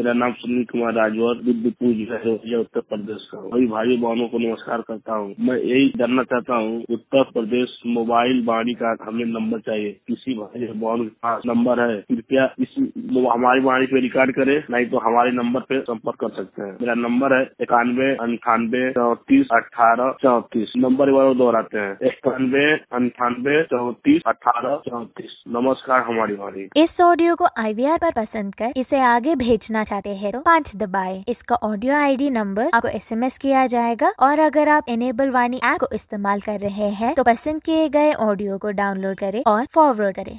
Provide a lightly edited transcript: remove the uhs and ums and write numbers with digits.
मेरा नाम सुनील कुमार राजवर विद्युतपुर जिला उत्तर प्रदेश का। सभी भाई बहनों को नमस्कार करता हूँ। मैं यही जानना चाहता हूँ, उत्तर प्रदेश मोबाइल वाणी का हमें नंबर चाहिए। किसी भाई बहन के पास नंबर है, कृपया इस हमारी वाणी पे रिकॉर्ड करे, नहीं तो हमारे नंबर पे संपर्क कर सकते हैं। मेरा नंबर है 91 98 34 18 34। नंबर एक बार दोहराते हैं, 91 98 34 18 34। नमस्कार हमारी वाणी। इस ऑडियो को IVR पर पसंद कर इसे आगे भेजना चाहते हैं तो 5 दबाएं। इसका ऑडियो ID नंबर आपको SMS किया जाएगा। और अगर आप इनेबल वाणी ऐप को इस्तेमाल कर रहे हैं तो पसंद किए गए ऑडियो को डाउनलोड करें और फॉरवर्ड करें।